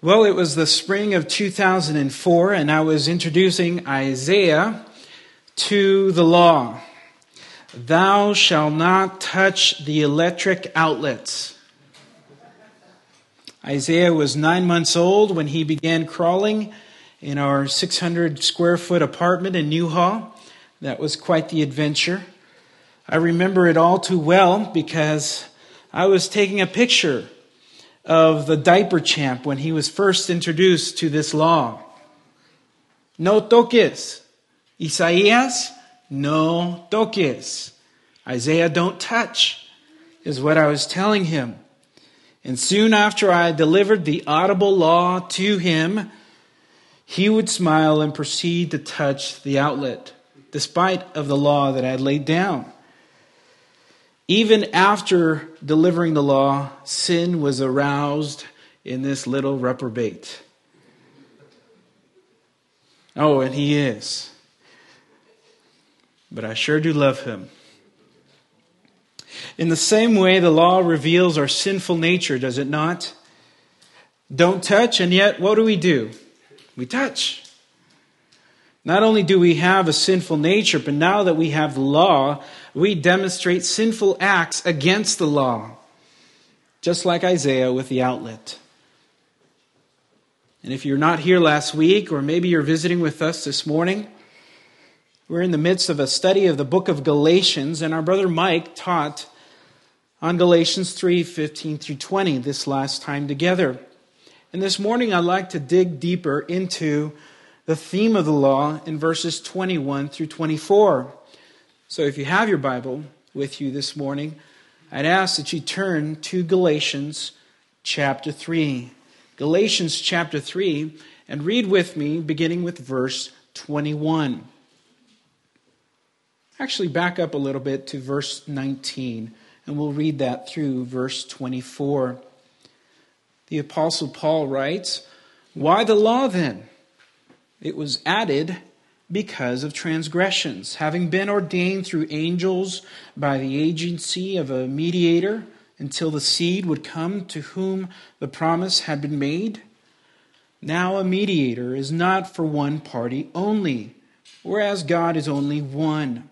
Well, it was the spring of 2004, and I was introducing Isaiah to the law. Thou shalt not touch the electric outlets. Isaiah was 9 months old when he began crawling in our 600 square foot apartment in Newhall. That was quite the adventure. I remember it all too well because I was taking a picture of the diaper champ when he was first introduced to this law. No toques. Isaías, no toques. Isaiah, don't touch, is what I was telling him. And soon after I delivered the audible law to him, he would smile and proceed to touch the outlet, despite of the law that I had laid down. Even after delivering the law, sin was aroused in this little reprobate. Oh, and he is. But I sure do love him. In the same way, the law reveals our sinful nature, does it not? Don't touch, and yet what do? We touch. Not only do we have a sinful nature, but now that we have the law, we demonstrate sinful acts against the law. Just like Isaiah with the outlet. And if you're not here last week, or maybe you're visiting with us this morning, we're in the midst of a study of the book of Galatians, and our brother Mike taught on Galatians 3:15 through 20 this last time together. And this morning I'd like to dig deeper into the theme of the law in verses 21 through 24. So if you have your Bible with you this morning, I'd ask that you turn to Galatians chapter 3. Galatians chapter 3, and read with me beginning with verse 21. Actually, back up a little bit to verse 19, and we'll read that through verse 24. The Apostle Paul writes, "Why the law then? It was added because of transgressions, having been ordained through angels by the agency of a mediator, until the seed would come to whom the promise had been made. Now a mediator is not for one party only, whereas God is only one."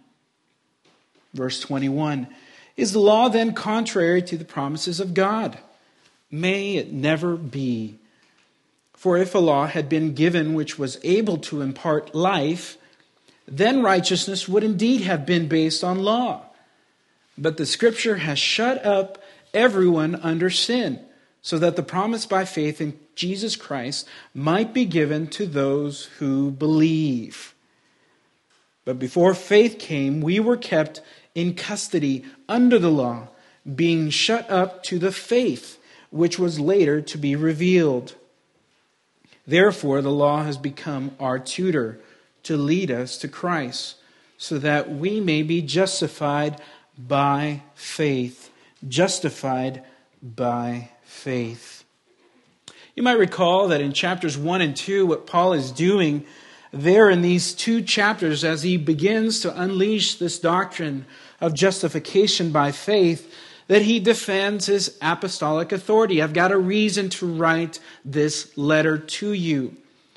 Verse 21, "Is the law then contrary to the promises of God? May it never be. For if a law had been given which was able to impart life, then righteousness would indeed have been based on law. But the Scripture has shut up everyone under sin, so that the promise by faith in Jesus Christ might be given to those who believe. But before faith came, we were kept in custody under the law, being shut up to the faith which was later to be revealed. Therefore, the law has become our tutor to lead us to Christ, so that we may be justified by faith." Justified by faith. You might recall that in chapters 1 and 2, what Paul is doing there in these two chapters as he begins to unleash this doctrine of justification by faith, that he defends his apostolic authority. I've got a reason to write this letter to you.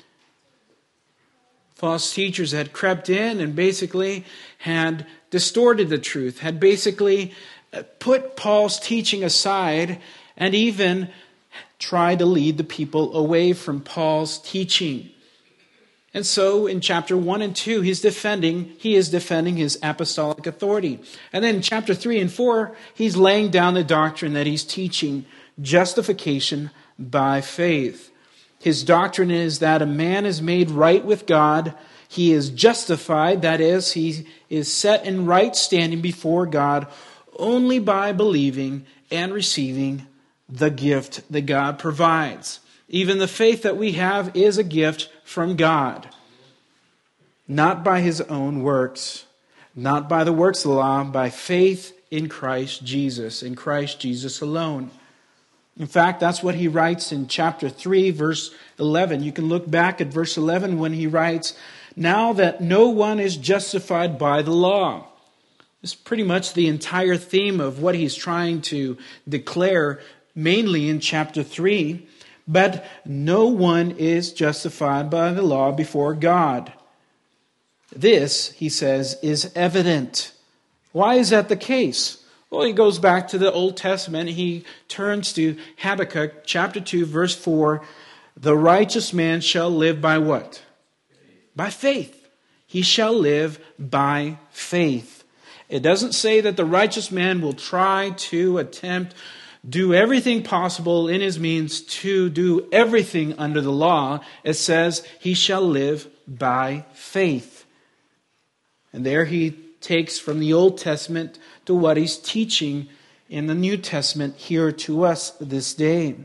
False teachers had crept in and basically had distorted the truth, had basically put Paul's teaching aside and even tried to lead the people away from Paul's teaching. And so in chapter 1 and 2, he is defending his apostolic authority. And then in chapter 3 and 4, he's laying down the doctrine that he's teaching, justification by faith. His doctrine is that a man is made right with God. He is justified, that is, he is set in right standing before God only by believing and receiving the gift that God provides. Even the faith that we have is a gift from God, not by his own works, not by the works of the law, by faith in Christ Jesus alone. In fact, that's what he writes in chapter 3, verse 11. You can look back at verse 11 when he writes, "Now that no one is justified by the law." This is pretty much the entire theme of what he's trying to declare, mainly in chapter 3. But no one is justified by the law before God. This, he says, is evident. Why is that the case? Well, he goes back to the Old Testament. He turns to Habakkuk chapter 2, verse 4. The righteous man shall live by what? By faith. He shall live by faith. It doesn't say that the righteous man will try to attempt do everything possible in his means to do everything under the law. It says he shall live by faith. And there he takes from the Old Testament to what he's teaching in the New Testament here to us this day.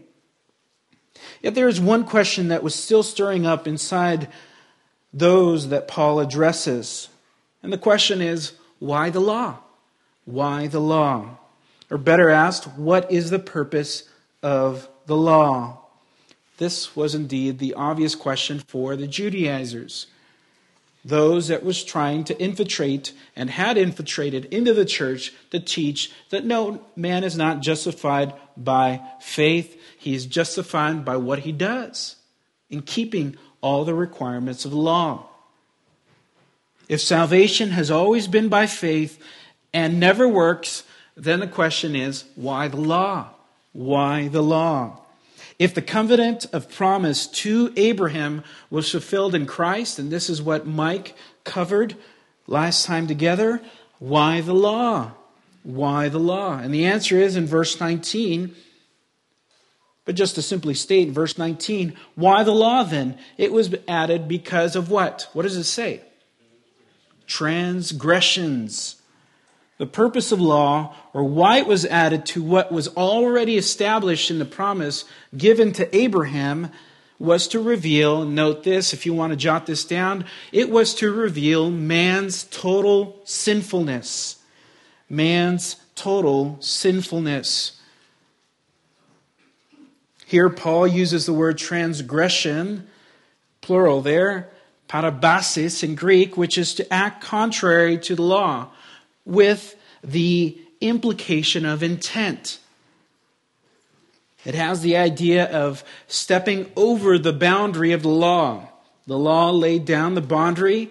Yet there is one question that was still stirring up inside those that Paul addresses. And the question is, why the law? Why the law? Or better asked, what is the purpose of the law? This was indeed the obvious question for the Judaizers. Those that was trying to infiltrate and had infiltrated into the church to teach that no, man is not justified by faith. He is justified by what he does in keeping all the requirements of the law. If salvation has always been by faith and never works, then the question is, why the law? Why the law? If the covenant of promise to Abraham was fulfilled in Christ, and this is what Mike covered last time together, why the law? Why the law? And the answer is in verse 19. But just to simply state, verse 19, why the law then? It was added because of what? What does it say? Transgressions. The purpose of law, or why it was added to what was already established in the promise given to Abraham, was to reveal, note this if you want to jot this down, it was to reveal man's total sinfulness. Man's total sinfulness. Here Paul uses the word transgression, plural there, parabasis in Greek, which is to act contrary to the law, with the implication of intent. It has the idea of stepping over the boundary of the law. The law laid down the boundary,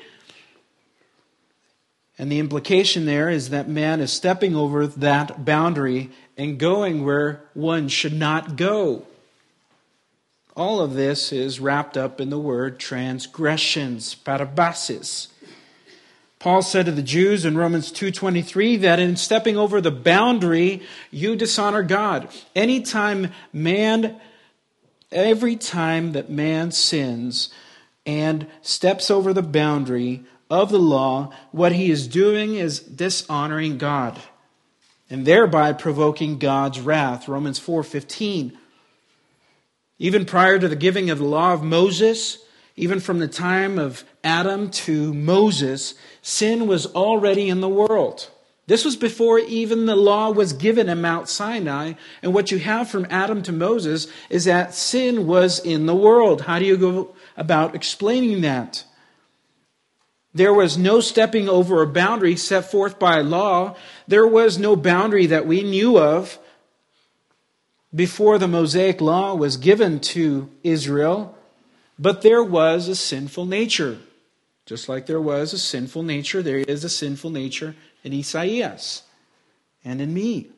and the implication there is that man is stepping over that boundary and going where one should not go. All of this is wrapped up in the word transgressions, parabasis. Paul said to the Jews in Romans 2:23 that in stepping over the boundary, you dishonor God. Every time that man sins and steps over the boundary of the law, what he is doing is dishonoring God and thereby provoking God's wrath. Romans 4:15. Even prior to the giving of the law of Moses, even from the time of Adam to Moses, sin was already in the world. This was before even the law was given at Mount Sinai. And what you have from Adam to Moses is that sin was in the world. How do you go about explaining that? There was no stepping over a boundary set forth by law. There was no boundary that we knew of before the Mosaic law was given to Israel. But there was a sinful nature. Just like there was a sinful nature, there is a sinful nature in Esaias and in me.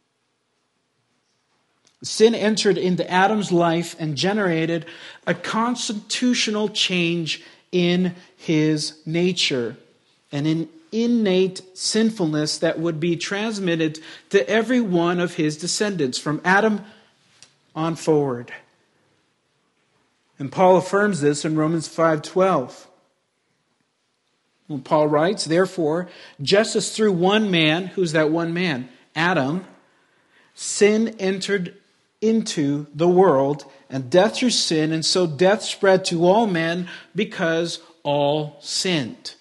Sin entered into Adam's life and generated a constitutional change in his nature, and an innate sinfulness that would be transmitted to every one of his descendants from Adam on forward. And Paul affirms this in Romans 5:12. When Paul writes, therefore, just as through one man, who's that one man? Adam, sin entered into the world, and death through sin, and so death spread to all men because all sinned.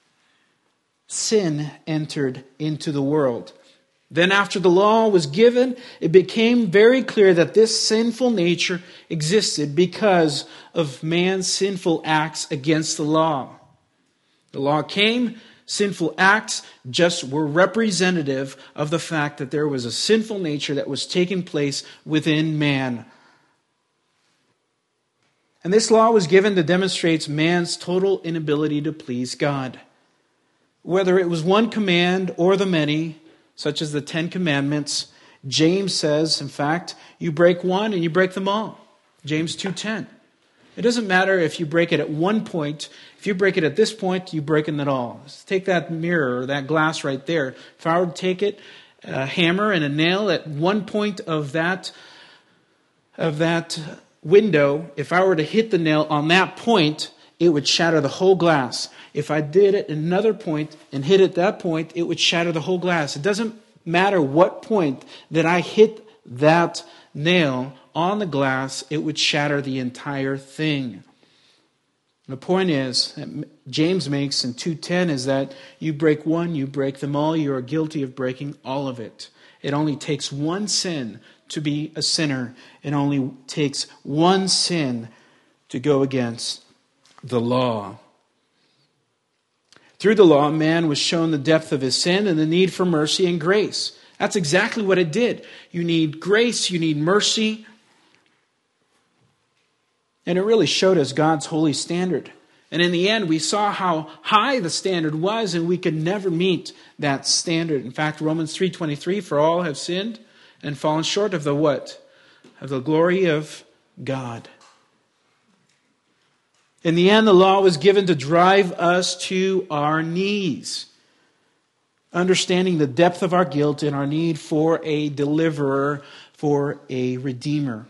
Sin entered into the world. Then after the law was given, it became very clear that this sinful nature existed because of man's sinful acts against the law. The law came, sinful acts just were representative of the fact that there was a sinful nature that was taking place within man. And this law was given to demonstrate man's total inability to please God. Whether it was one command or the many, such as the 10 Commandments, James says, in fact, you break one and you break them all. James 2:10. It doesn't matter if you break it at one point. If you break it at this point, you break it all. Just take that mirror or that glass right there. If I were to take it, a hammer and a nail at one point of that window, if I were to hit the nail on that point, it would shatter the whole glass. If I did it at another point and hit at that point, it would shatter the whole glass. It doesn't matter what point that I hit that nail on the glass, it would shatter the entire thing. The point is, that James makes in 2:10 is that you break one, you break them all, you are guilty of breaking all of it. It only takes one sin to be a sinner. It only takes one sin to go against the law. Through the law, man was shown the depth of his sin and the need for mercy and grace. That's exactly what it did. You need grace, you need mercy. And it really showed us God's holy standard. And in the end, we saw how high the standard was, and we could never meet that standard. In fact, Romans 3:23, for all have sinned and fallen short of the what? Of the glory of God. In the end, the law was given to drive us to our knees, understanding the depth of our guilt and our need for a deliverer, for a redeemer.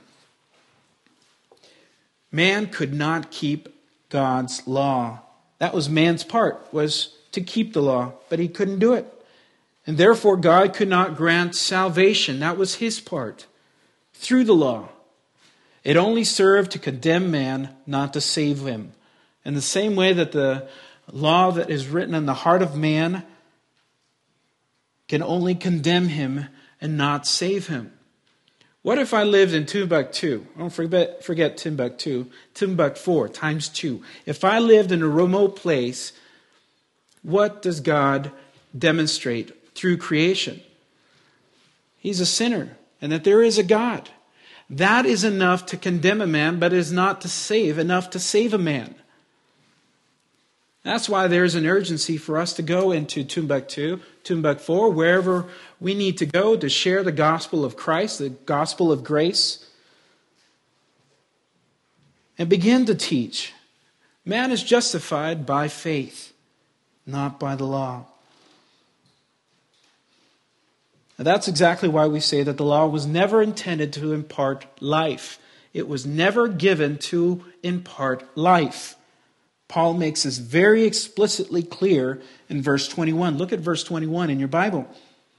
Man could not keep God's law. That was man's part, was to keep the law, but he couldn't do it. And therefore God could not grant salvation. That was his part, through the law. It only served to condemn man, not to save him. In the same way that the law that is written in the heart of man can only condemn him and not save him. What if I lived in Timbuktu? Don't forget Timbuktu. Timbuktu times 2. If I lived in a remote place, what does God demonstrate through creation? He's a sinner, and that there is a God. That is enough to condemn a man, but is not to save, enough to save a man. That's why there's an urgency for us to go into Timbuktu, wherever we need to go to share the gospel of Christ, the gospel of grace, and begin to teach. Man is justified by faith, not by the law. Now, that's exactly why we say that the law was never intended to impart life. It was never given to impart life. Paul makes this very explicitly clear in verse 21. Look at verse 21 in your Bible.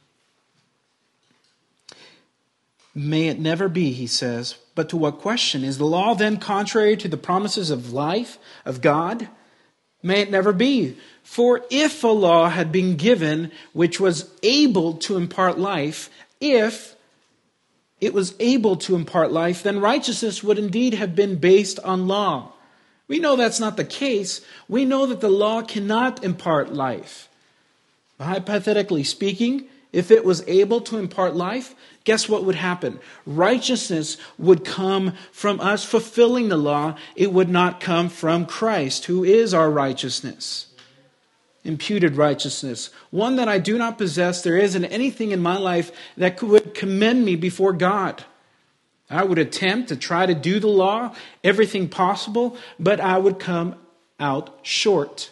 May it never be, he says, but to what question? Is the law then contrary to the promises of life of God? May it never be. For if a law had been given which was able to impart life, if it was able to impart life, then righteousness would indeed have been based on law. We know that's not the case. We know that the law cannot impart life. Hypothetically speaking, if it was able to impart life, guess what would happen? Righteousness would come from us fulfilling the law. It would not come from Christ, who is our righteousness. Imputed righteousness. One that I do not possess. There isn't anything in my life that would commend me before God. I would attempt to try to do the law, everything possible, but I would come out short.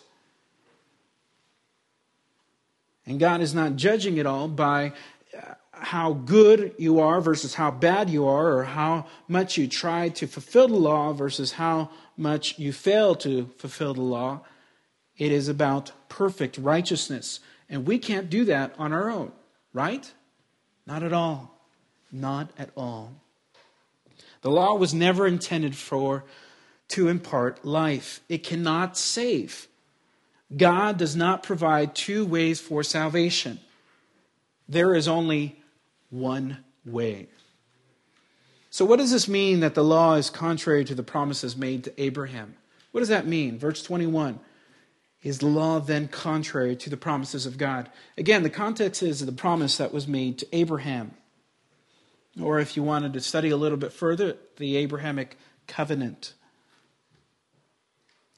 And God is not judging it all by how good you are versus how bad you are, or how much you try to fulfill the law versus how much you fail to fulfill the law. It is about perfect righteousness. And we can't do that on our own, right? Not at all. Not at all. The law was never intended to impart life. It cannot save. God does not provide two ways for salvation. There is only one way. So what does this mean that the law is contrary to the promises made to Abraham? What does that mean? Verse 21. Is the law then contrary to the promises of God? Again, the context is the promise that was made to Abraham. Or if you wanted to study a little bit further, the Abrahamic covenant.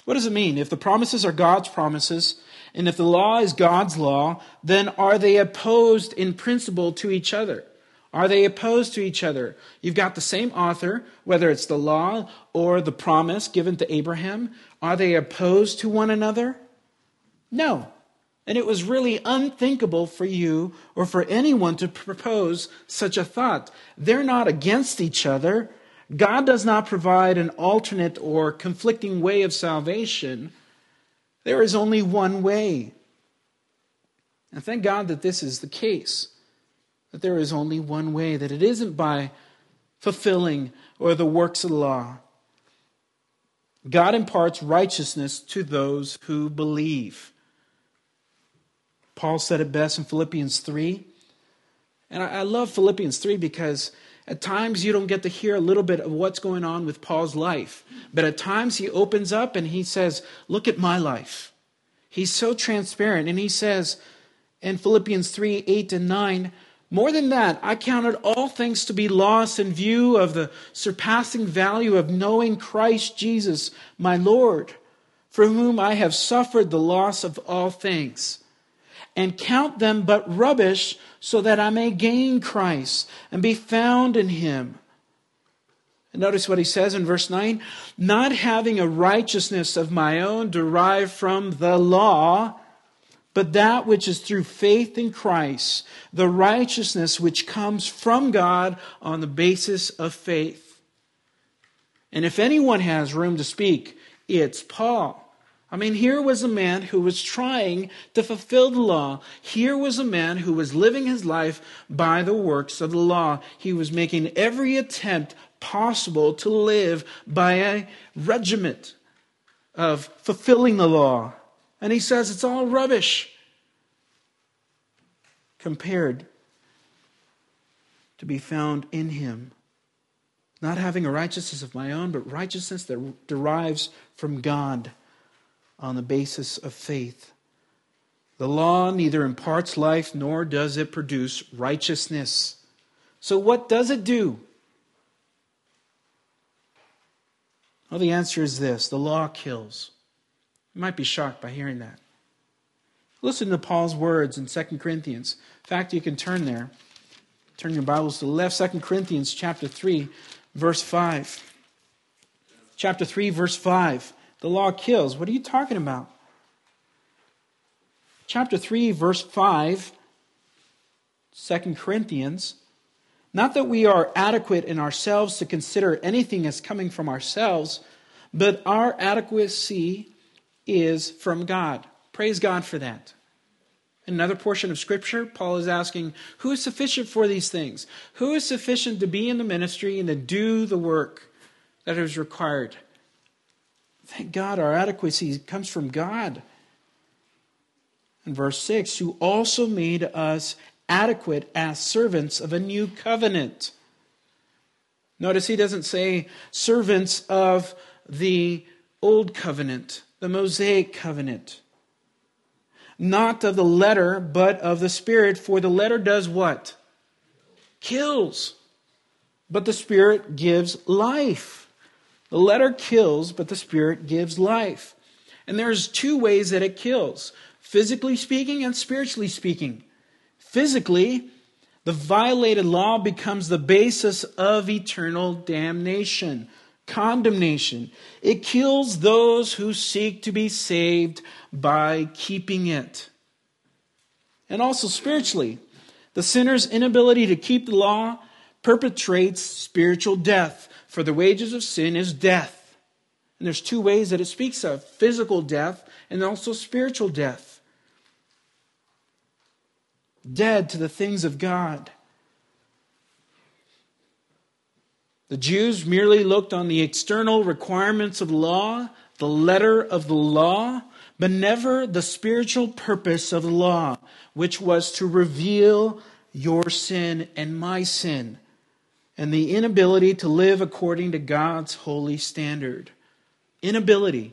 What does it mean? If the promises are God's promises, and if the law is God's law, then are they opposed in principle to each other? Are they opposed to each other? You've got the same author, whether it's the law or the promise given to Abraham. Are they opposed to one another? No. And it was really unthinkable for you or for anyone to propose such a thought. They're not against each other. God does not provide an alternate or conflicting way of salvation. There is only one way. And thank God that this is the case. That there is only one way. That it isn't by fulfilling or the works of the law. God imparts righteousness to those who believe. Paul said it best in Philippians 3. And I love Philippians 3 because at times you don't get to hear a little bit of what's going on with Paul's life. But at times he opens up and he says, look at my life. He's so transparent. And he says in Philippians 3, 8 and 9, more than that, I counted all things to be lost in view of the surpassing value of knowing Christ Jesus, my Lord, for whom I have suffered the loss of all things, and count them but rubbish, so that I may gain Christ and be found in him. And notice what he says in verse 9, not having a righteousness of my own derived from the law, but that which is through faith in Christ, the righteousness which comes from God on the basis of faith. And if anyone has room to speak, it's Paul. I mean, here was a man who was trying to fulfill the law. Here was a man who was living his life by the works of the law. He was making every attempt possible to live by a regiment of fulfilling the law. And he says it's all rubbish compared to be found in him. Not having a righteousness of my own, but righteousness that derives from God on the basis of faith. The law neither imparts life nor does it produce righteousness. So what does it do? Well, the answer is this. The law kills. You might be shocked by hearing that. Listen to Paul's words in 2 Corinthians. In fact, you can turn there. Turn your Bibles to the left. 2 Corinthians chapter 3, verse 5. Chapter 3, verse 5. The law kills. What are you talking about? Chapter 3, verse 5, 2 Corinthians. Not that we are adequate in ourselves to consider anything as coming from ourselves, but our adequacy is from God. Praise God for that. In another portion of Scripture, Paul is asking, who is sufficient for these things? Who is sufficient to be in the ministry and to do the work that is required? Thank God our adequacy comes from God. In verse 6, who also made us adequate as servants of a new covenant. Notice he doesn't say servants of the old covenant, the Mosaic covenant. Not of the letter, but of the Spirit, for the letter does what? Kills. But the Spirit gives life. The letter kills, but the Spirit gives life. And there's two ways that it kills. Physically speaking and spiritually speaking. Physically, the violated law becomes the basis of eternal damnation, condemnation. It kills those who seek to be saved by keeping it. And also spiritually, the sinner's inability to keep the law perpetrates spiritual death. For the wages of sin is death. And there's two ways that it speaks of. Physical death and also spiritual death. Dead to the things of God. The Jews merely looked on the external requirements of the law, the letter of the law, but never the spiritual purpose of the law, which was to reveal your sin and my sin, and the inability to live according to God's holy standard. Inability.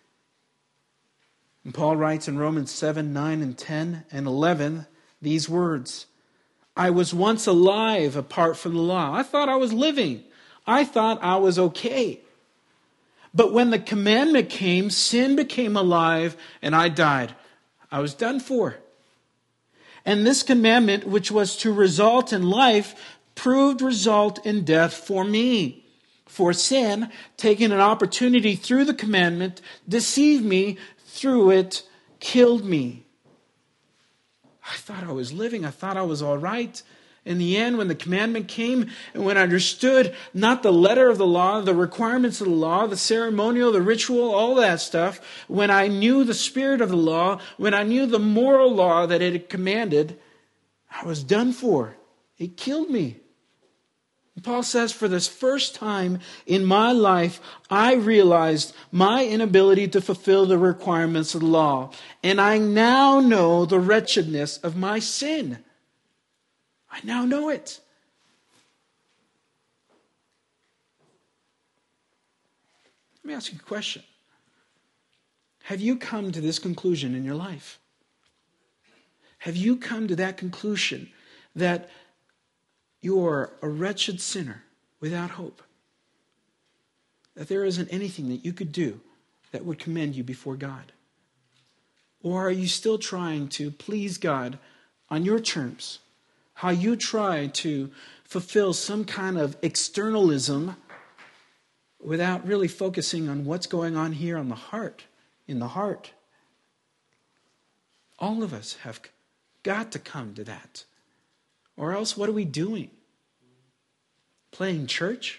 And Paul writes in Romans 7, 9, and 10, and 11, these words, I was once alive apart from the law. I thought I was living. I thought I was okay. But when the commandment came, sin became alive and I died. I was done for. And this commandment, which was to result in life, proved result in death for me. For sin, taking an opportunity through the commandment, deceived me, through it, killed me. I thought I was living. I thought I was all right. In the end, when the commandment came and when I understood not the letter of the law, the requirements of the law, the ceremonial, the ritual, all that stuff, when I knew the spirit of the law, when I knew the moral law that it had commanded, I was done for. It killed me. And Paul says, for this first time in my life, I realized my inability to fulfill the requirements of the law. And I now know the wretchedness of my sin. I now know it. Let me ask you a question. Have you come to this conclusion in your life? Have you come to that conclusion that you're a wretched sinner without hope? That there isn't anything that you could do that would commend you before God? Or are you still trying to please God on your terms? How you try to fulfill some kind of externalism without really focusing on what's going on here on the heart, in the heart. All of us have got to come to that. Or else what are we doing? Playing church?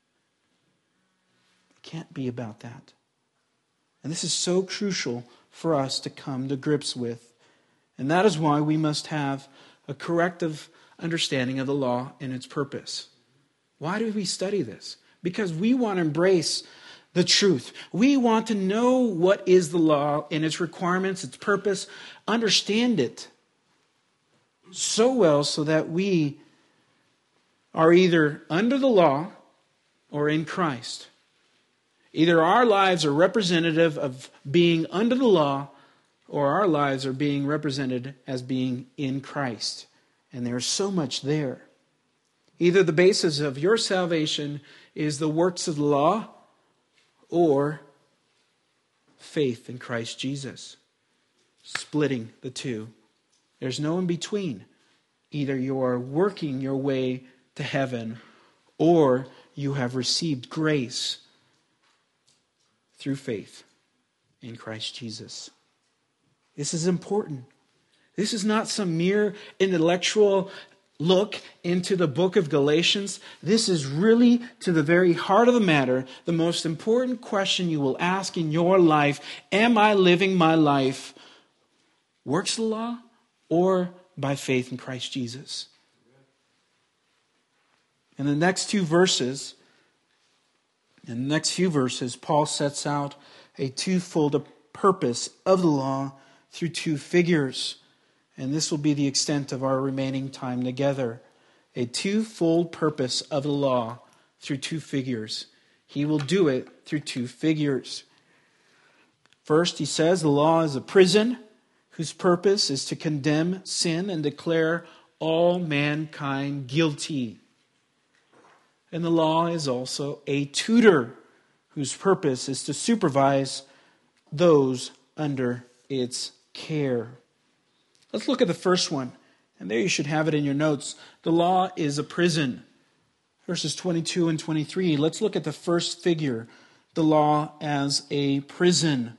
It can't be about that. And this is so crucial for us to come to grips with. And that is why we must have a corrective understanding of the law and its purpose. Why do we study this? Because we want to embrace the truth. We want to know what is the law and its requirements, its purpose, understand it so well so that we are either under the law or in Christ. Either our lives are representative of being under the law or our lives are being represented as being in Christ. And there's so much there. Either the basis of your salvation is the works of the law or faith in Christ Jesus. Splitting the two. There's no in between. Either you are working your way to heaven or you have received grace through faith in Christ Jesus. This is important. This is not some mere intellectual look into the book of Galatians. This is really to the very heart of the matter, the most important question you will ask in your life. Am I living my life works of the law or by faith in Christ Jesus? In the next few verses, Paul sets out a twofold purpose of the law through two figures. And this will be the extent of our remaining time together. A twofold purpose of the law through two figures. He will do it through two figures. First, he says the law is a prison whose purpose is to condemn sin and declare all mankind guilty. And the law is also a tutor whose purpose is to supervise those under its care. Let's look at the first one. And there you should have it in your notes. The law is a prison. Verses 22 and 23. Let's look at the first figure. The law as a prison.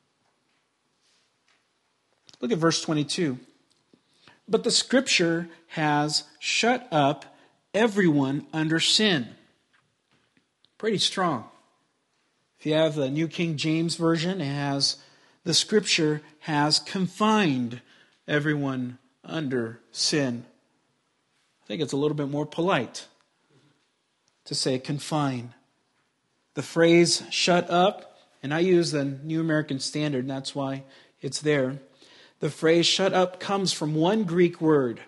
Look at verse 22. But the Scripture has shut up everyone under sin. Pretty strong. If you have the New King James Version, it has the Scripture has confined everyone under sin. I think it's a little bit more polite to say confine. The phrase shut up, and I use the New American Standard, and that's why it's there. The phrase shut up comes from one Greek word,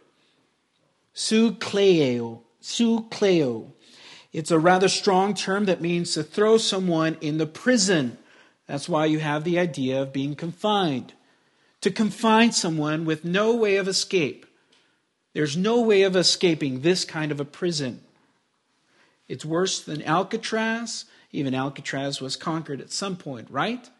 sukleo. It's a rather strong term that means to throw someone in the prison. That's why you have the idea of being confined. To confine someone with no way of escape. There's no way of escaping this kind of a prison. It's worse than Alcatraz. Even Alcatraz was conquered at some point, right?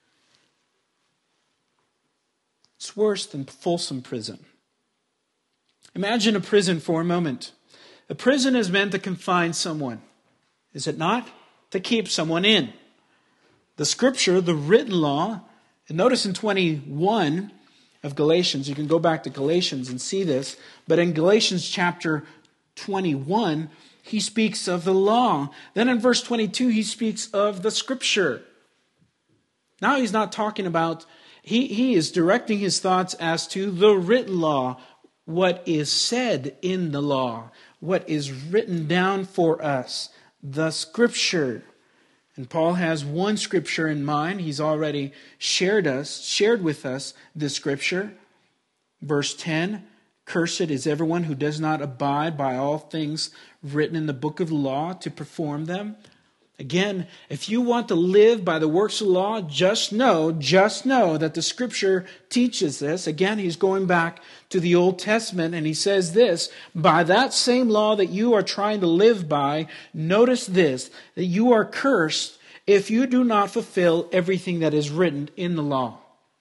It's worse than Folsom Prison. Imagine a prison for a moment. A prison is meant to confine someone, is it not? To keep someone in. The Scripture, the written law, and notice in 21 of Galatians, you can go back to Galatians and see this, but in Galatians chapter 21, he speaks of the law. Then in verse 22, he speaks of the Scripture. Now he's not talking about, he is directing his thoughts as to the written law, what is said in the law, what is written down for us, the Scripture. And Paul has one Scripture in mind. He's already shared with us this Scripture. Verse 10, "Cursed is everyone who does not abide by all things written in the book of the law to perform them." Again, if you want to live by the works of the law, just know that the Scripture teaches this. Again, he's going back to the Old Testament, and he says this, by that same law that you are trying to live by, notice this, that you are cursed if you do not fulfill everything that is written in the law.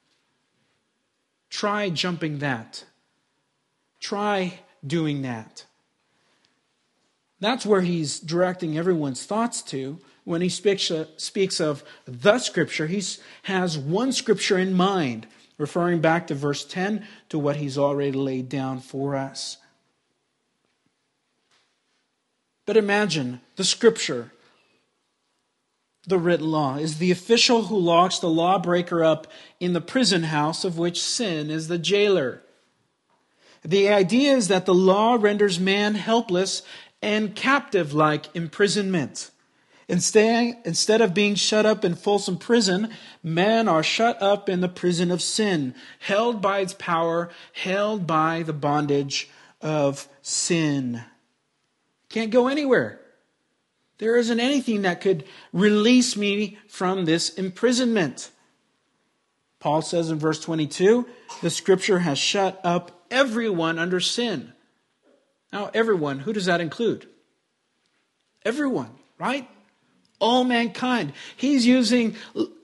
Try jumping that. Try doing that. That's where he's directing everyone's thoughts to. When he speaks of the Scripture, he has one Scripture in mind, referring back to verse 10 to what he's already laid down for us. But imagine the Scripture, the written law, is the official who locks the lawbreaker up in the prison house of which sin is the jailer. The idea is that the law renders man helpless and captive like imprisonment. Instead of being shut up in Folsom Prison, men are shut up in the prison of sin, held by its power, held by the bondage of sin. Can't go anywhere. There isn't anything that could release me from this imprisonment. Paul says in verse 22, the Scripture has shut up everyone under sin. Now, everyone, who does that include? Everyone, right? All mankind. He's using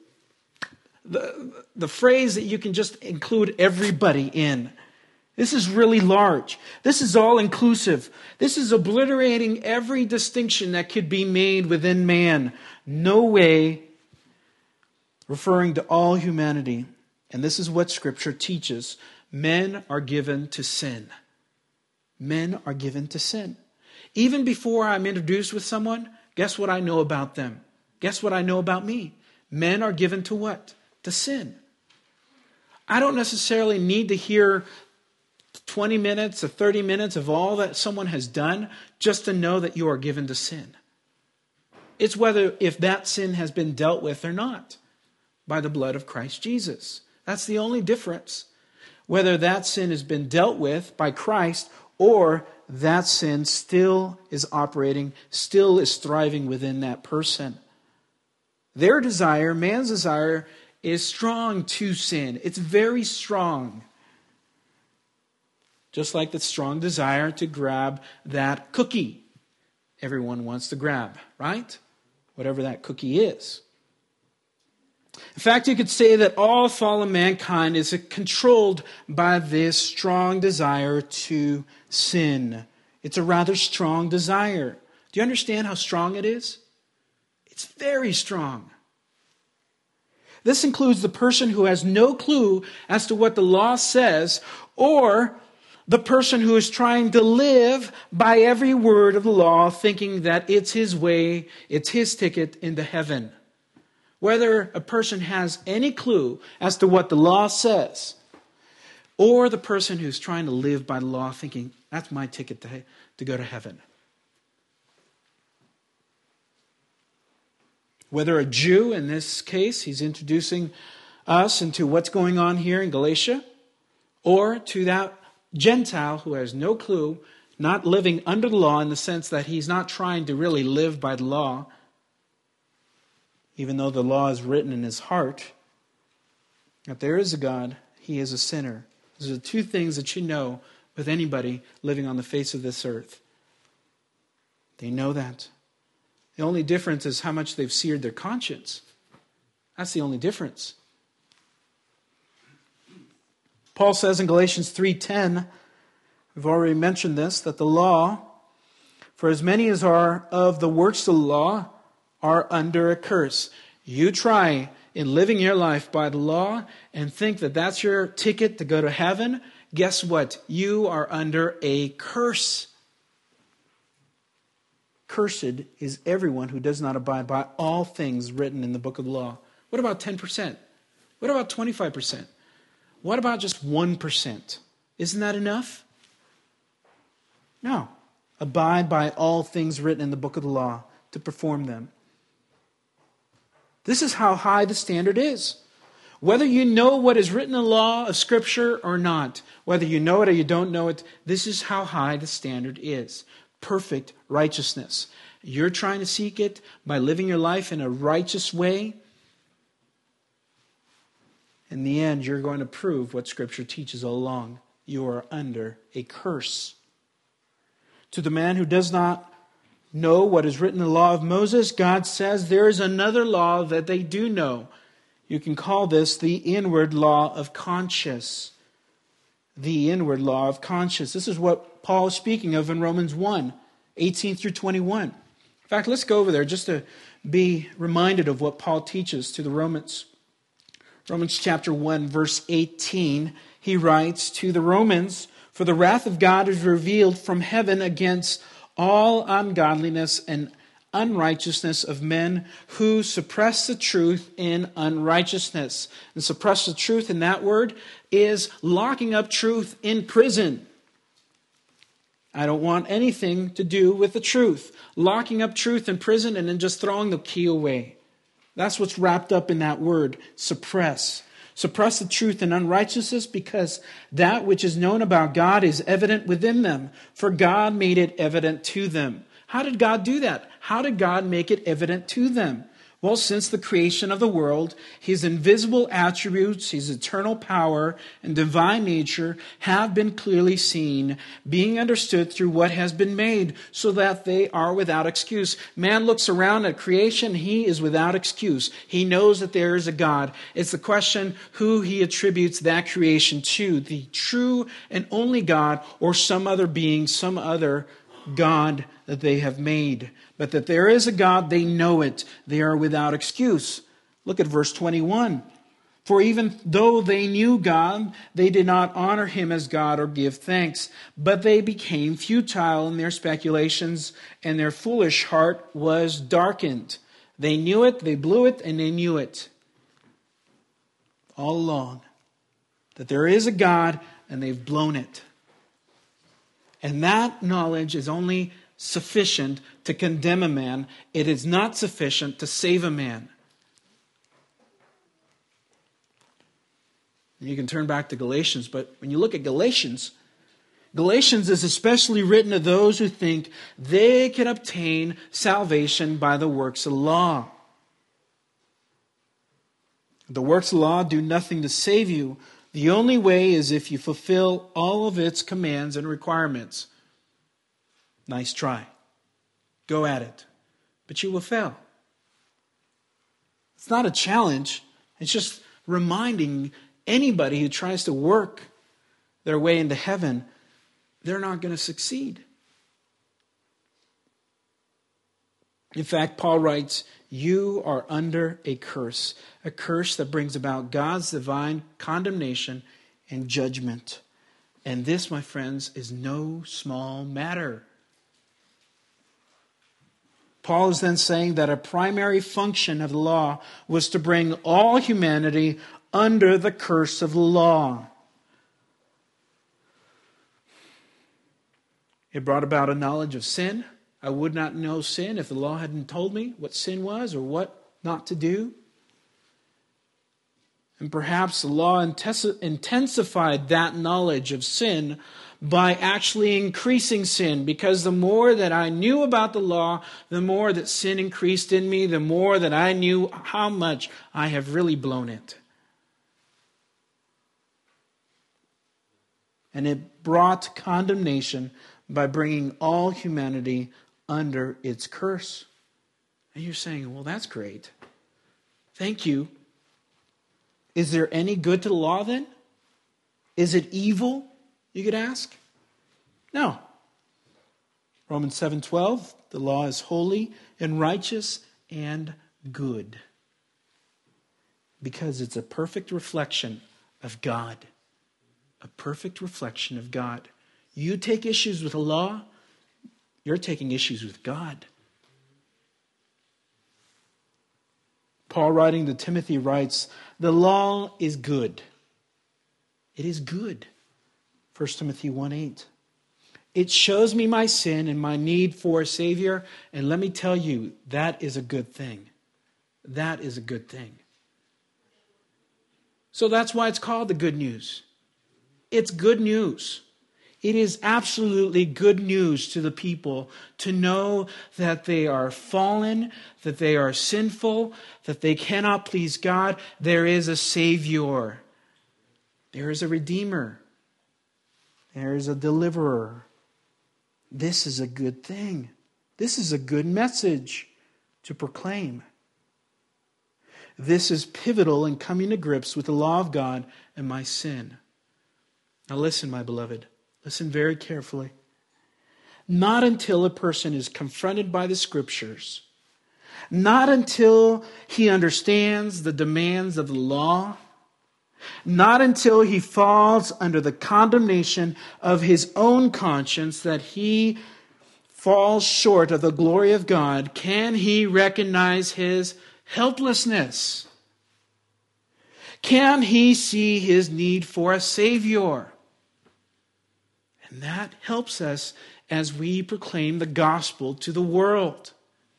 the phrase that you can just include everybody in. This is really large. This is all inclusive. This is obliterating every distinction that could be made within man. No way, referring to all humanity. And this is what Scripture teaches. Men are given to sin. Men are given to sin. Even before I'm introduced with someone, guess what I know about them? Guess what I know about me? Men are given to what? To sin. I don't necessarily need to hear 20 minutes or 30 minutes of all that someone has done just to know that you are given to sin. It's whether if that sin has been dealt with or not by the blood of Christ Jesus. That's the only difference. Whether that sin has been dealt with by Christ or that sin still is operating, still is thriving within that person. Their desire, man's desire, is strong to sin. It's very strong. Just like the strong desire to grab that cookie everyone wants to grab, right? Whatever that cookie is. In fact, you could say that all fallen mankind is controlled by this strong desire to sin. It's a rather strong desire. Do you understand how strong it is? It's very strong. This includes the person who has no clue as to what the law says, or the person who is trying to live by every word of the law, thinking that it's his way, it's his ticket into heaven. Whether a person has any clue as to what the law says, or the person who's trying to live by the law, thinking, that's my ticket to go to heaven. Whether a Jew, in this case, he's introducing us into what's going on here in Galatia, or to that Gentile who has no clue, not living under the law in the sense that he's not trying to really live by the law, even though the law is written in his heart, that there is a God, he is a sinner. Those are the two things that you know with anybody living on the face of this earth. They know that. The only difference is how much they've seared their conscience. That's the only difference. Paul says in Galatians 3:10, we've already mentioned this, that the law, for as many as are of the works of the law, are under a curse. You try in living your life by the law and think that that's your ticket to go to heaven. Guess what? You are under a curse. Cursed is everyone who does not abide by all things written in the book of the law. What about 10%? What about 25%? What about just 1%? Isn't that enough? No. Abide by all things written in the book of the law to perform them. This is how high the standard is. Whether you know what is written in the law of Scripture or not, whether you know it or you don't know it, this is how high the standard is. Perfect righteousness. You're trying to seek it by living your life in a righteous way. In the end, you're going to prove what Scripture teaches all along. You are under a curse. To the man who does not know what is written in the law of Moses, God says there is another law that they do know. You can call this the inward law of conscience. The inward law of conscience. This is what Paul is speaking of in Romans 1, 18 through 21. In fact, let's go over there just to be reminded of what Paul teaches to the Romans. Romans chapter 1, verse 18, he writes to the Romans, "For the wrath of God is revealed from heaven against all ungodliness and unrighteousness of men who suppress the truth in unrighteousness." And suppress the truth in that word is locking up truth in prison. I don't want anything to do with the truth. Locking up truth in prison and then just throwing the key away. That's what's wrapped up in that word, suppress. Suppress the truth in unrighteousness, because that which is known about God is evident within them, for God made it evident to them. How did God do that? How did God make it evident to them? Well, since the creation of the world, His invisible attributes, His eternal power and divine nature have been clearly seen, being understood through what has been made, so that they are without excuse. Man looks around at creation, he is without excuse. He knows that there is a God. It's the question who he attributes that creation to, the true and only God, or some other being, some other God that they have made. But that there is a God, they know it. They are without excuse. Look at verse 21. "For even though they knew God, they did not honor Him as God or give thanks. But they became futile in their speculations, and their foolish heart was darkened." They knew it, they blew it, and they knew it all along. That there is a God, and they've blown it. And that knowledge is only sufficient to condemn a man. It is not sufficient to save a man. You can turn back to Galatians, but when you look at Galatians is especially written to those who think they can obtain salvation by the works of law. The works of law do nothing to save you. The only way is if you fulfill all of its commands and requirements. Nice try. Go at it. But you will fail. It's not a challenge. It's just reminding anybody who tries to work their way into heaven, they're not going to succeed. In fact, Paul writes, "You are under a curse that brings about God's divine condemnation and judgment." And this, my friends, is no small matter. Paul is then saying that a primary function of the law was to bring all humanity under the curse of the law. It brought about a knowledge of sin. I would not know sin if the law hadn't told me what sin was or what not to do. And perhaps the law intensified that knowledge of sin by actually increasing sin, because the more that I knew about the law, the more that sin increased in me, the more that I knew how much I have really blown it. And it brought condemnation by bringing all humanity under its curse. And you're saying, well, that's great. Thank you. Is there any good to the law then? Is it evil, you could ask? No. Romans 7:12, the law is holy and righteous and good. Because it's a perfect reflection of God. A perfect reflection of God. You take issues with the law, you're taking issues with God. Paul, writing to Timothy, writes, the law is good. It is good. 1 Timothy 1:8. It shows me my sin and my need for a Savior. And let me tell you, that is a good thing. That is a good thing. So that's why it's called the good news. It's good news. It is absolutely good news to the people to know that they are fallen, that they are sinful, that they cannot please God. There is a Savior. There is a Redeemer. There is a Deliverer. This is a good thing. This is a good message to proclaim. This is pivotal in coming to grips with the law of God and my sin. Now listen, my beloved. Listen very carefully. Not until a person is confronted by the Scriptures, not until he understands the demands of the law, not until he falls under the condemnation of his own conscience that he falls short of the glory of God, can he recognize his helplessness. Can he see his need for a Savior? And that helps us as we proclaim the gospel to the world.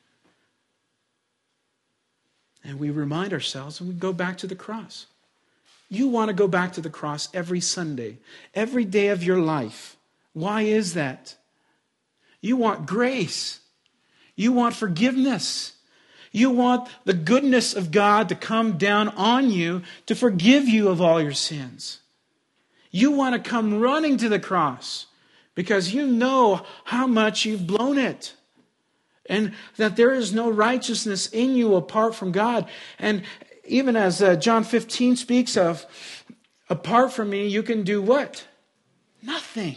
And we remind ourselves and we go back to the cross. You want to go back to the cross every Sunday, every day of your life. Why is that? You want grace. You want forgiveness. You want the goodness of God to come down on you to forgive you of all your sins. You want to come running to the cross because you know how much you've blown it. And that there is no righteousness in you apart from God. And even as John 15 speaks of, apart from me, you can do what? Nothing.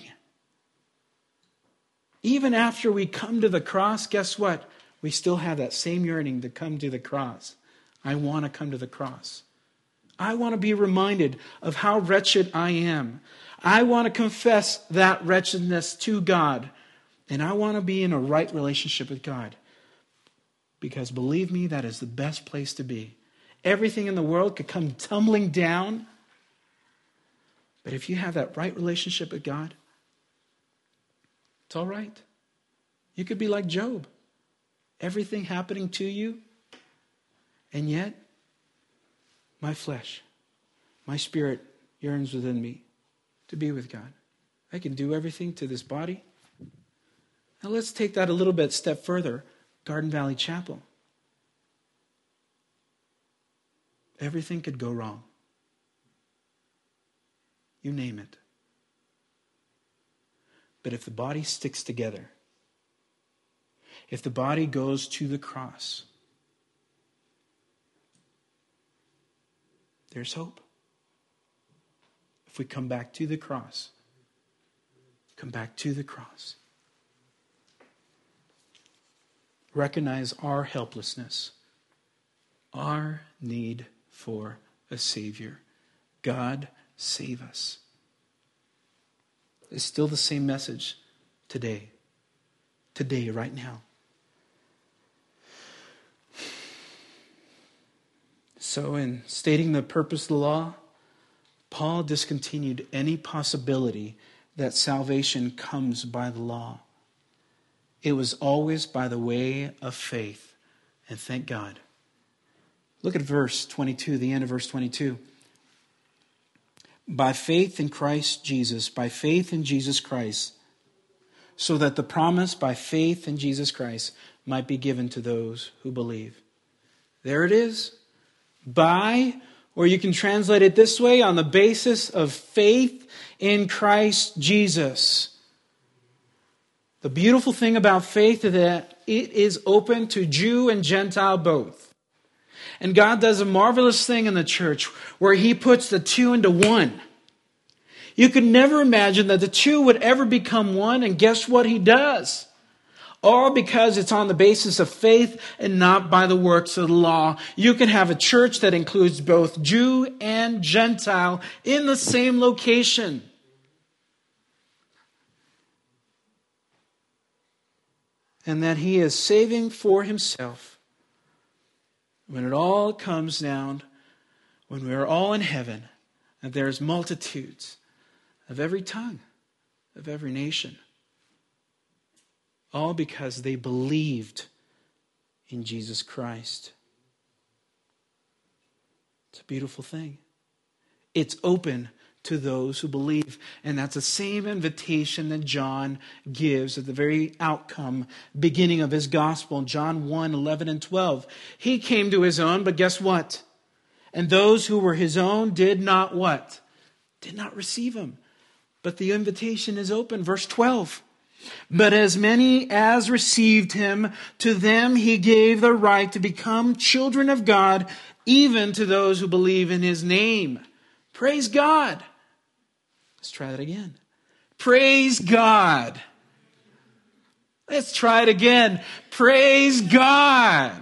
Even after we come to the cross, guess what? We still have that same yearning to come to the cross. I want to come to the cross. I want to be reminded of how wretched I am. I want to confess that wretchedness to God. And I want to be in a right relationship with God. Because believe me, that is the best place to be. Everything in the world could come tumbling down. But if you have that right relationship with God, it's all right. You could be like Job. Everything happening to you. And yet, my flesh, my spirit yearns within me to be with God. I can do everything to this body. Now let's take that a little bit step further. Garden Valley Chapel. Everything could go wrong. You name it. But if the body sticks together, if the body goes to the cross, there's hope. If we come back to the cross, come back to the cross. Recognize our helplessness, our need for a Savior. God, save us. It's still the same message today. Today, right now. So in stating the purpose of the law, Paul discontinued any possibility that salvation comes by the law. It was always by the way of faith. And thank God. Look at verse 22, the end of verse 22. By faith in Christ Jesus, by faith in Jesus Christ, so that the promise by faith in Jesus Christ might be given to those who believe. There it is. By, or you can translate it this way, on the basis of faith in Christ Jesus. The beautiful thing about faith is that it is open to Jew and Gentile both. And God does a marvelous thing in the church where He puts the two into one. You could never imagine that the two would ever become one, and guess what He does? All because it's on the basis of faith and not by the works of the law. You can have a church that includes both Jew and Gentile in the same location. And that He is saving for Himself. When it all comes down, when we are all in heaven, and there's multitudes of every tongue, of every nation. All because they believed in Jesus Christ. It's a beautiful thing. It's open to those who believe. And that's the same invitation that John gives at the very beginning of his gospel in John 1, 11 and 12. He came to His own, but guess what? And those who were His own did not what? Did not receive Him. But the invitation is open. Verse 12. But as many as received Him, to them He gave the right to become children of God, even to those who believe in His name. Praise God. Let's try that again. Praise God. Let's try it again. Praise God.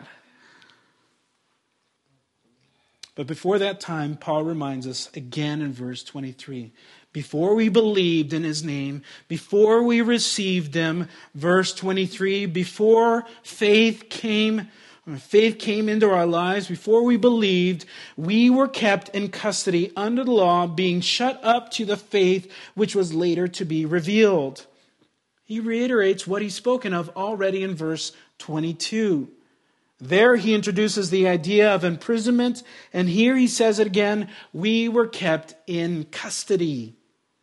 But before that time, Paul reminds us again in verse 23. Before we believed in His name, before we received Him, verse 23, before faith came into our lives, before we believed, we were kept in custody under the law, being shut up to the faith which was later to be revealed. He reiterates what he's spoken of already in verse 22. There he introduces the idea of imprisonment, and here he says it again, we were kept in custody.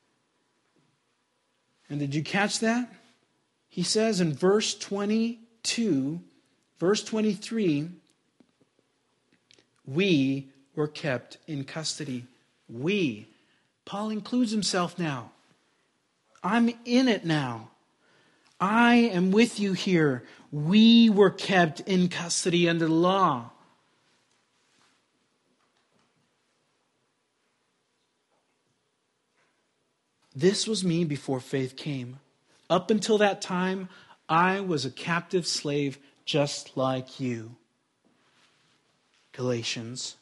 And did you catch that? He says in verse 22, verse 23, we were kept in custody. We. Paul includes himself now. I'm in it now. I am with you here. We were kept in custody under the law. This was me before faith came. Up until that time, I was a captive slave just like you. Galatians.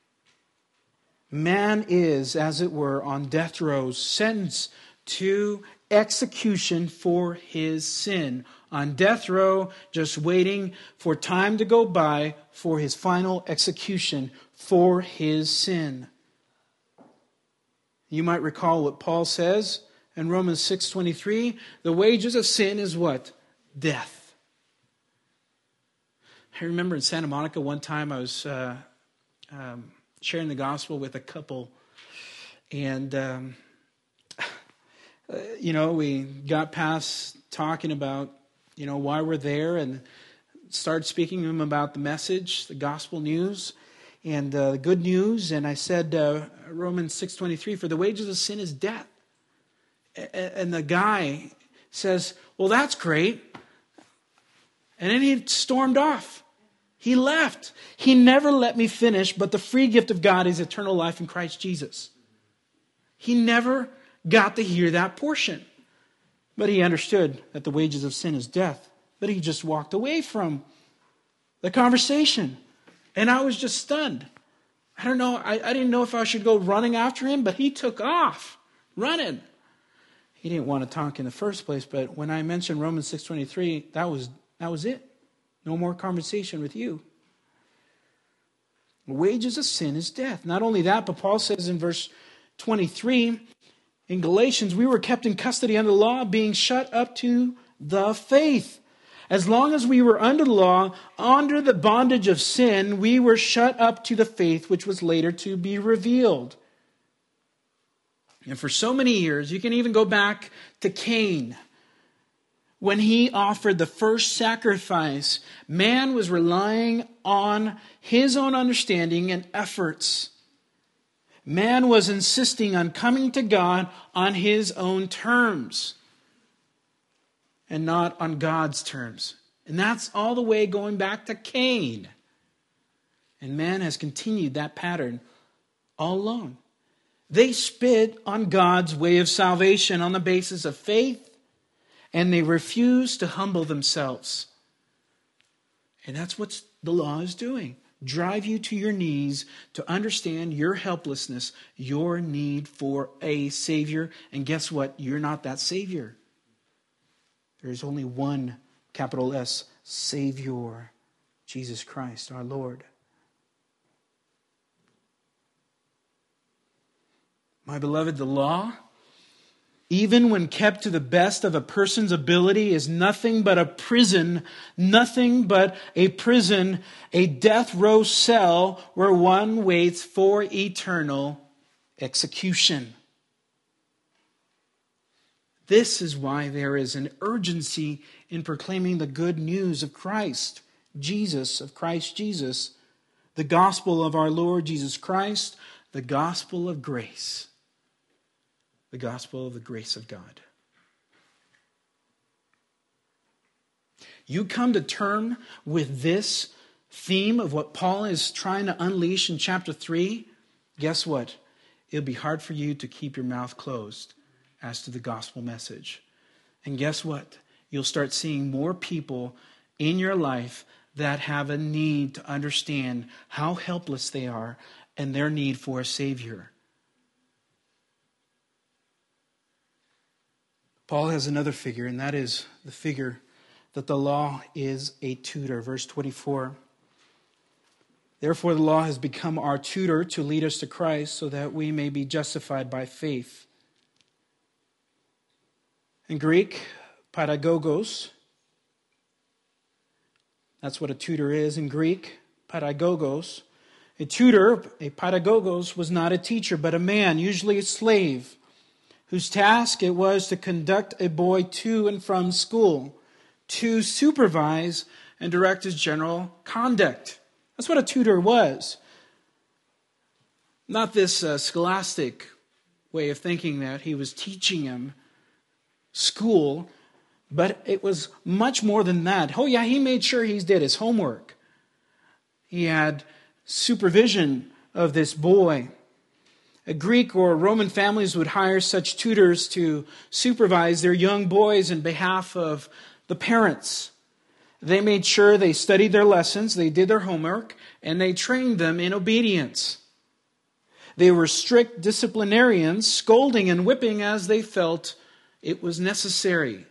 Man is, as it were, on death row, sentenced to execution for his sin. On death row, just waiting for time to go by for his final execution for his sin. You might recall what Paul says in Romans 6:23. The wages of sin is what? Death. I remember in Santa Monica one time I was sharing the gospel with a couple. And, we got past talking about, why we're there and started speaking to them about the message, the gospel news, and the good news. And I said, Romans 6:23, for the wages of sin is death. And the guy says, well, that's great. And then he stormed off. He left. He never let me finish, but the free gift of God is eternal life in Christ Jesus. He never got to hear that portion. But he understood that the wages of sin is death. But he just walked away from the conversation. And I was just stunned. I don't know. I didn't know if I should go running after him, but he took off running. He didn't want to talk in the first place, but when I mentioned Romans 6:23, that was it. No more conversation with you. The wages of sin is death. Not only that, but Paul says in verse 23, in Galatians, we were kept in custody under the law, being shut up to the faith. As long as we were under the law, under the bondage of sin, we were shut up to the faith which was later to be revealed. And for so many years, you can even go back to Cain. When he offered the first sacrifice, man was relying on his own understanding and efforts. Man was insisting on coming to God on his own terms. and not on God's terms. And that's all the way going back to Cain. And man has continued that pattern all along. They spit on God's way of salvation on the basis of faith, and they refuse to humble themselves. And that's what the law is doing. Drive you to your knees to understand your helplessness, your need for a Savior. And guess what? You're not that Savior. There's only one, capital S, Savior, Jesus Christ, our Lord. My beloved, the law, even when kept to the best of a person's ability, is nothing but a prison, a death row cell where one waits for eternal execution. This is why there is an urgency in proclaiming the good news of Christ Jesus, the gospel of our Lord Jesus Christ, the gospel of grace. The gospel of the grace of God. You come to term with this theme of what Paul is trying to unleash in chapter 3, guess what? It'll be hard for you to keep your mouth closed as to the gospel message. And guess what? You'll start seeing more people in your life that have a need to understand how helpless they are and their need for a Savior. Paul has another figure, and that is the figure that the law is a tutor. Verse 24. Therefore the law has become our tutor to lead us to Christ so that we may be justified by faith. In Greek, pedagogos. That's what a tutor is in Greek, pedagogos. A tutor, a pedagogos, was not a teacher, but a man, usually a slave, whose task it was to conduct a boy to and from school, to supervise and direct his general conduct. That's what a tutor was. Not this scholastic way of thinking that he was teaching him school, but it was much more than that. Oh yeah, he made sure he did his homework. He had supervision of this boy. Greek or Roman families would hire such tutors to supervise their young boys in behalf of the parents. They made sure they studied their lessons, they did their homework, and they trained them in obedience. They were strict disciplinarians, scolding and whipping as they felt it was necessary.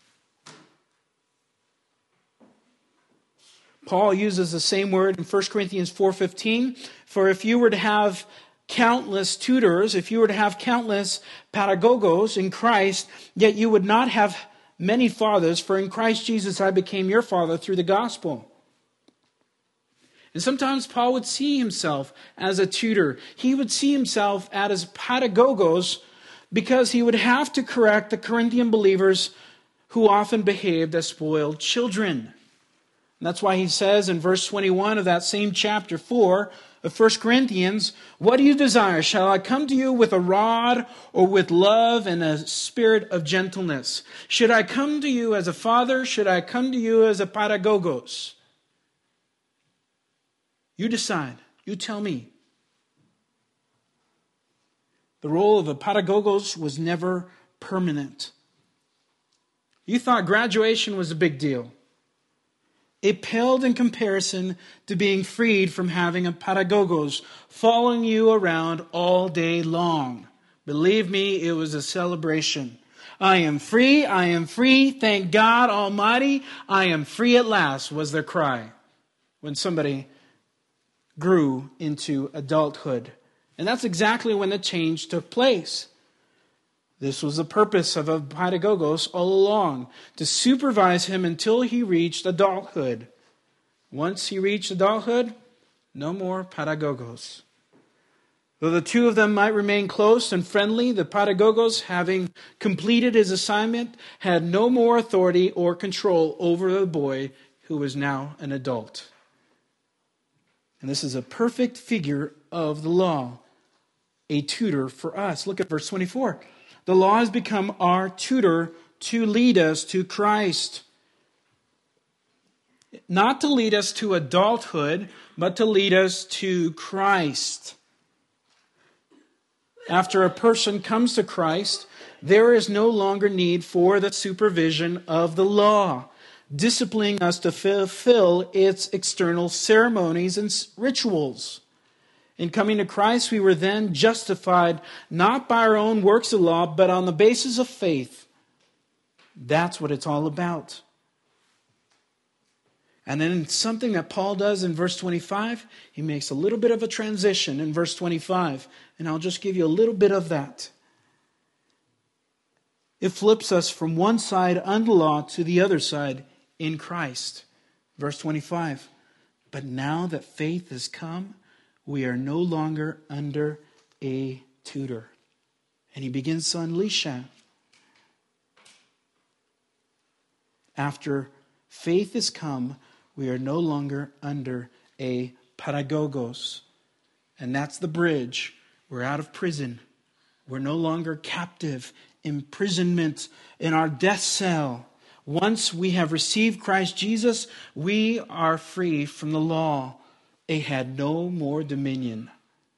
Paul uses the same word in 1 Corinthians 4:15. For if you were to have countless tutors, if you were to have countless pedagogos in Christ, yet you would not have many fathers, for in Christ Jesus I became your father through the gospel. And sometimes Paul would see himself as a tutor. He would see himself as pedagogos because he would have to correct the Corinthian believers who often behaved as spoiled children. And that's why he says in verse 21 of that same chapter 4 of 1 Corinthians, what do you desire? Shall I come to you with a rod or with love and a spirit of gentleness? Should I come to you as a father? Should I come to you as a pedagogos? You decide. You tell me. The role of a pedagogos was never permanent. You thought graduation was a big deal. It paled in comparison to being freed from having a pedagogos following you around all day long. Believe me, it was a celebration. I am free, thank God Almighty, I am free at last, was their cry when somebody grew into adulthood. And that's exactly when the change took place. This was the purpose of a pedagogos all along, to supervise him until he reached adulthood. Once he reached adulthood, no more pedagogos. Though the two of them might remain close and friendly, the pedagogos, having completed his assignment, had no more authority or control over the boy who was now an adult. And this is a perfect figure of the law, a tutor for us. Look at verse 24. The law has become our tutor to lead us to Christ. Not to lead us to adulthood, but to lead us to Christ. After a person comes to Christ, there is no longer need for the supervision of the law, disciplining us to fulfill its external ceremonies and rituals. In coming to Christ, we were then justified not by our own works of law, but on the basis of faith. That's what it's all about. And then something that Paul does in verse 25, he makes a little bit of a transition in verse 25. And I'll just give you a little bit of that. It flips us from one side under law to the other side in Christ. Verse 25. But now that faith has come, we are no longer under a tutor. And he begins to unleash that. After faith has come, we are no longer under a paragogos. And that's the bridge. We're out of prison. We're no longer captive, imprisonment in our death cell. Once we have received Christ Jesus, we are free from the law. It had no more dominion.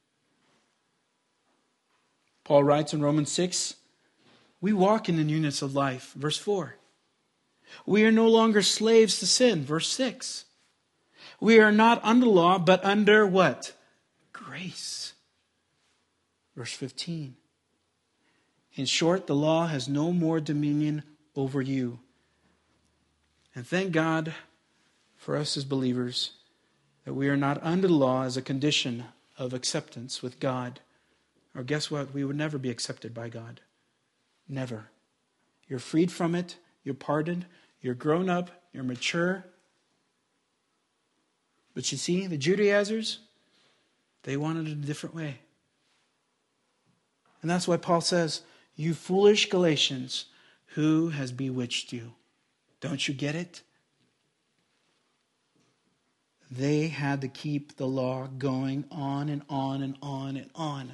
Paul writes in Romans 6, we walk in the newness of life. Verse 4. We are no longer slaves to sin. Verse 6. We are not under law, but under what? Grace. Verse 15. In short, the law has no more dominion over you. And thank God for us as believers that we are not under the law as a condition of acceptance with God. Or guess what? We would never be accepted by God. Never. You're freed from it. You're pardoned. You're grown up. You're mature. But you see, the Judaizers, they wanted it a different way. And that's why Paul says, you foolish Galatians, who has bewitched you? Don't you get it? They had to keep the law going on and on and on and on.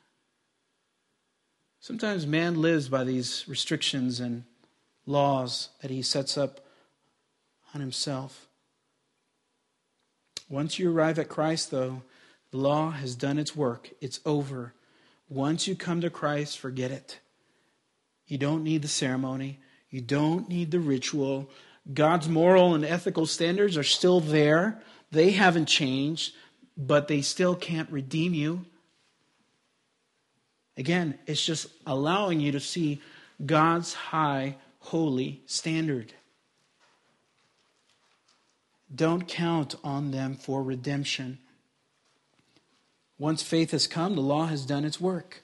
Sometimes man lives by these restrictions and laws that he sets up on himself. Once you arrive at Christ, though, the law has done its work. It's over. Once you come to Christ, forget it. You don't need the ceremony. You don't need the ritual. God's moral and ethical standards are still there. They haven't changed, but they still can't redeem you. Again, it's just allowing you to see God's high, holy standard. Don't count on them for redemption. Once faith has come, the law has done its work.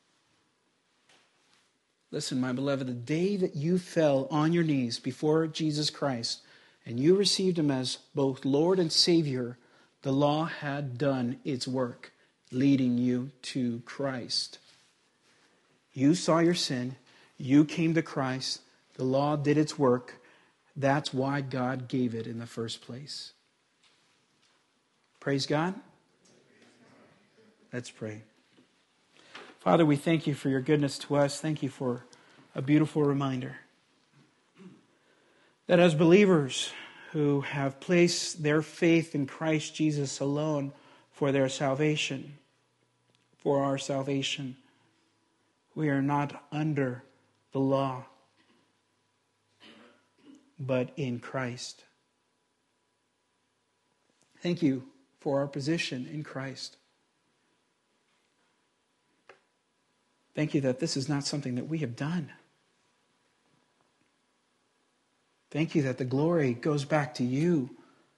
Listen, my beloved, the day that you fell on your knees before Jesus Christ and you received Him as both Lord and Savior, the law had done its work, leading you to Christ. You saw your sin. You came to Christ. The law did its work. That's why God gave it in the first place. Praise God. Let's pray. Father, we thank you for your goodness to us. Thank you for a beautiful reminder that as believers who have placed their faith in Christ Jesus alone for their salvation, for our salvation, we are not under the law, but in Christ. Thank you for our position in Christ. Thank you that this is not something that we have done. Thank you that the glory goes back to you.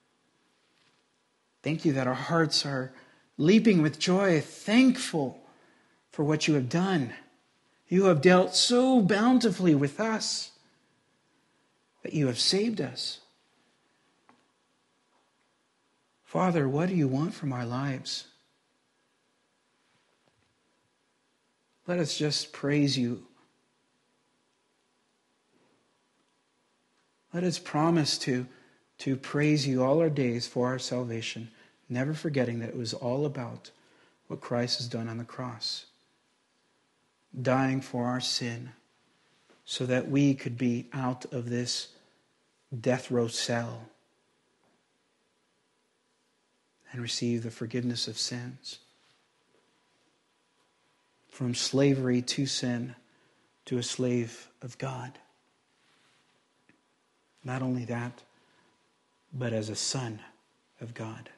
Thank you that our hearts are leaping with joy, thankful for what you have done. You have dealt so bountifully with us that you have saved us. Father, what do you want from our lives? Let us just praise you. Let us promise to praise you all our days for our salvation, never forgetting that it was all about what Christ has done on the cross, dying for our sin so that we could be out of this death row cell and receive the forgiveness of sins. From slavery to sin to a slave of God. Not only that, but as a son of God.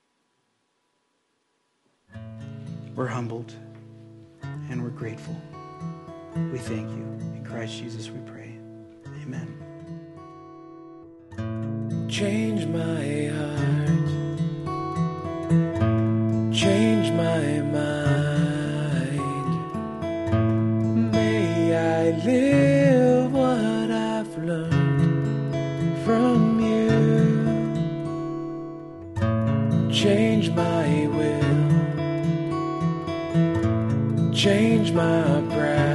We're humbled and we're grateful. We thank you. In Christ Jesus we pray. Amen. Change my heart. Change my mind. May I live what I've learned from you. Change my will. Change my pride.